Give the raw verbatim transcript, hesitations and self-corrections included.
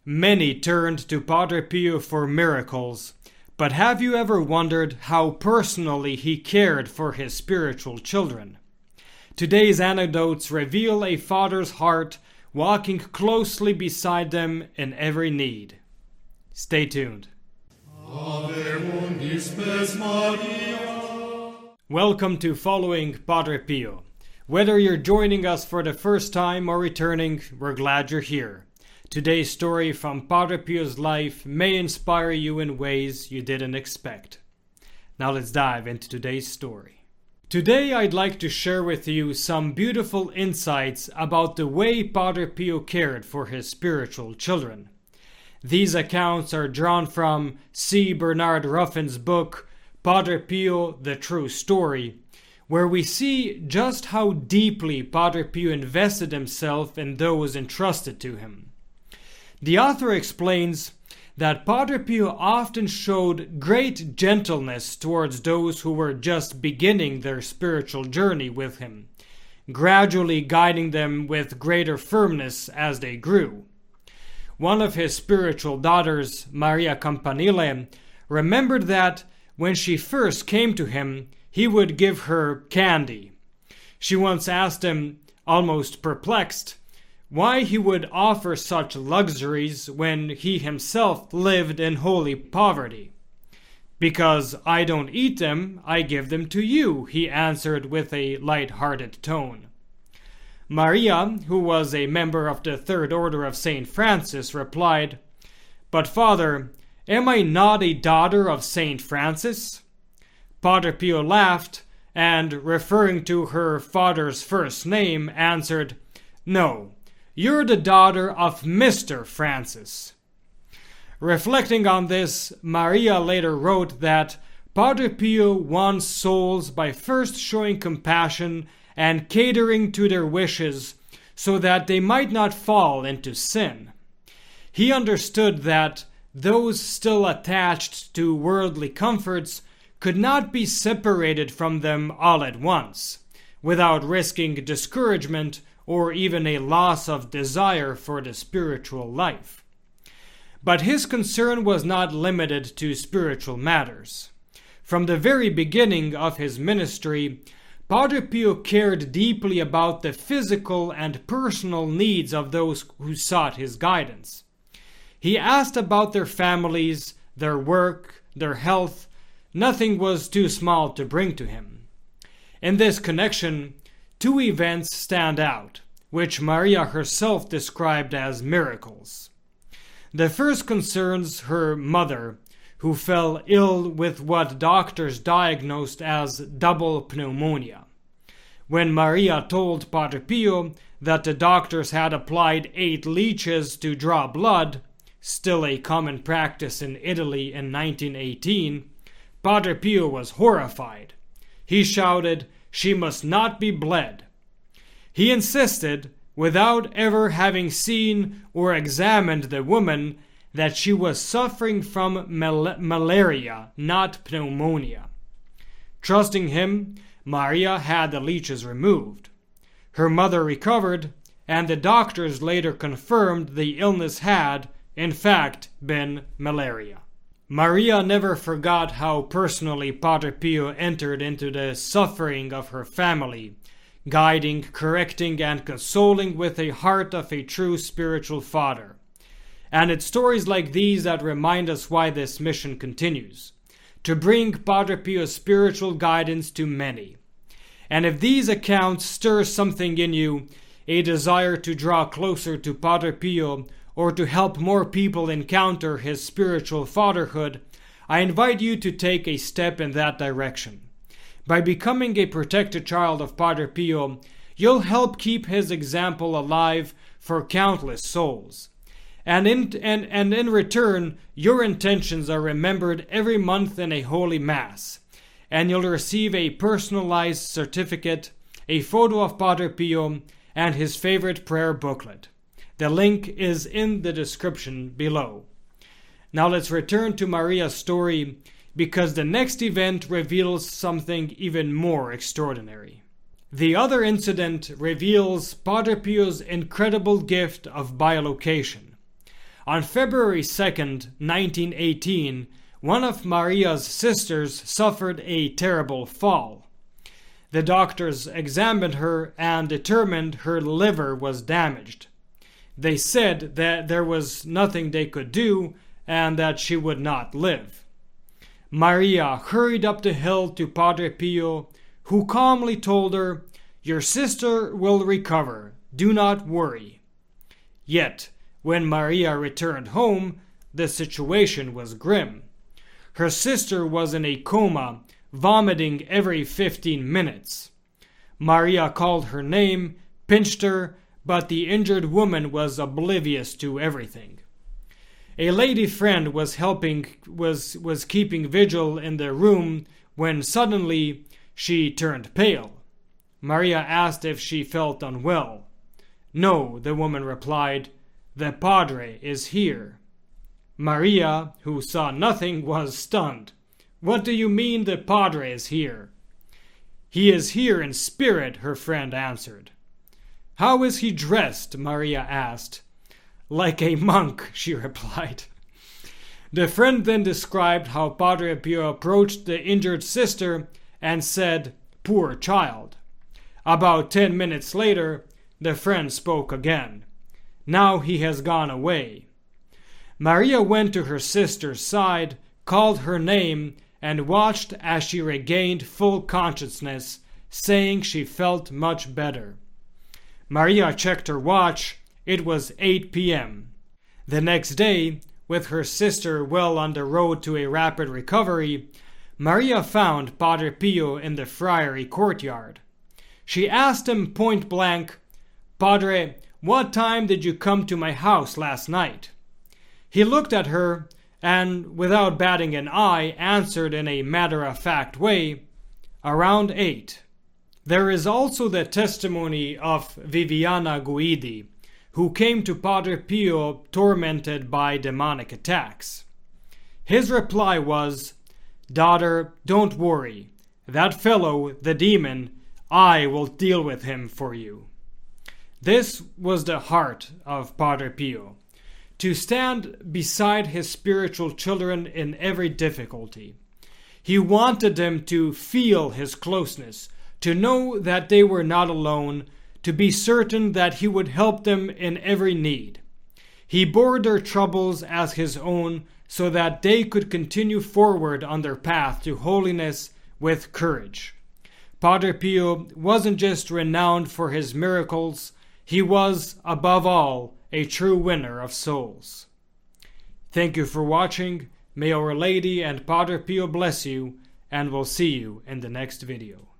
Many turned to Padre Pio for miracles, but have you ever wondered how personally he cared for his spiritual children? Today's anecdotes reveal a father's heart walking closely beside them in every need. Stay tuned. Welcome to Following Padre Pio. Whether you're joining us for the first time or returning, we're glad you're here. Today's story from Padre Pio's life may inspire you in ways you didn't expect. Now let's dive into today's story. Today I'd like to share with you some beautiful insights about the way Padre Pio cared for his spiritual children. These accounts are drawn from C. Bernard Ruffin's book, Padre Pio, The True Story, where we see just how deeply Padre Pio invested himself in those entrusted to him. The author explains that Padre Pio often showed great gentleness towards those who were just beginning their spiritual journey with him, gradually guiding them with greater firmness as they grew. One of his spiritual daughters, Maria Campanile, remembered that when she first came to him, he would give her candy. She once asked him, almost perplexed, why he would offer such luxuries when he himself lived in holy poverty. "Because I don't eat them, I give them to you," he answered with a light-hearted tone. Maria, who was a member of the Third Order of Saint Francis, replied, "But Father, am I not a daughter of Saint Francis?" Padre Pio laughed and, referring to her father's first name, answered, "No, you're the daughter of Mister Francis." Reflecting on this, Maria later wrote that Padre Pio won souls by first showing compassion and catering to their wishes so that they might not fall into sin. He understood that those still attached to worldly comforts could not be separated from them all at once, without risking discouragement or even a loss of desire for the spiritual life. But his concern was not limited to spiritual matters. From the very beginning of his ministry, Padre Pio cared deeply about the physical and personal needs of those who sought his guidance. He asked about their families, their work, their health. Nothing was too small to bring to him. In this connection, two events stand out, which Maria herself described as miracles. The first concerns her mother, who fell ill with what doctors diagnosed as double pneumonia. When Maria told Padre Pio that the doctors had applied eight leeches to draw blood, still a common practice in Italy in nineteen eighteen, Padre Pio was horrified. He shouted, "She must not be bled." He insisted, without ever having seen or examined the woman, that she was suffering from mal- malaria, not pneumonia. Trusting him, Maria had the leeches removed. Her mother recovered, and the doctors later confirmed the illness had, in fact, been malaria. Maria never forgot how personally Padre Pio entered into the suffering of her family, guiding, correcting, and consoling with a heart of a true spiritual father. And it's stories like these that remind us why this mission continues, to bring Padre Pio's spiritual guidance to many. And if these accounts stir something in you, a desire to draw closer to Padre Pio, or to help more people encounter his spiritual fatherhood, I invite you to take a step in that direction. By becoming a protected child of Padre Pio, you'll help keep his example alive for countless souls. And in, and, and in return, your intentions are remembered every month in a holy mass, and you'll receive a personalized certificate, a photo of Padre Pio, and his favorite prayer booklet. The link is in the description below. Now let's return to Maria's story, because the next event reveals something even more extraordinary. The other incident reveals Padre Pio's incredible gift of bilocation. On February second, nineteen eighteen, one of Maria's sisters suffered a terrible fall. The doctors examined her and determined her liver was damaged. They said that there was nothing they could do and that she would not live. Maria hurried up the hill to Padre Pio, who calmly told her, "Your sister will recover. Do not worry." Yet, when Maria returned home, the situation was grim. Her sister was in a coma, vomiting every fifteen minutes. Maria called her name, pinched her, but the injured woman was oblivious to everything. A lady friend was helping was was keeping vigil in the room when suddenly she turned pale. Maria asked if she felt unwell. "No," the woman replied, "the Padre is here." Maria, who saw nothing, was stunned. "What do you mean the Padre is here?" "He is here in spirit," her friend answered. "How is he dressed?" Maria asked. "Like a monk," she replied. The friend then described how Padre Pio approached the injured sister and said, "Poor child." About ten minutes later, the friend spoke again. "Now he has gone away." Maria went to her sister's side, called her name, and watched as she regained full consciousness, saying she felt much better. Maria checked her watch. It was eight p.m. The next day, with her sister well on the road to a rapid recovery, Maria found Padre Pio in the friary courtyard. She asked him point blank, "Padre, what time did you come to my house last night?" He looked at her and, without batting an eye, answered in a matter-of-fact way, "Around eight." There is also the testimony of Viviana Guidi, who came to Padre Pio tormented by demonic attacks. His reply was, "Daughter, don't worry. That fellow, the demon, I will deal with him for you." This was the heart of Padre Pio, to stand beside his spiritual children in every difficulty. He wanted them to feel his closeness, to know that they were not alone, to be certain that he would help them in every need. He bore their troubles as his own so that they could continue forward on their path to holiness with courage. Padre Pio wasn't just renowned for his miracles, he was, above all, a true winner of souls. Thank you for watching. May Our Lady and Padre Pio bless you, and we'll see you in the next video.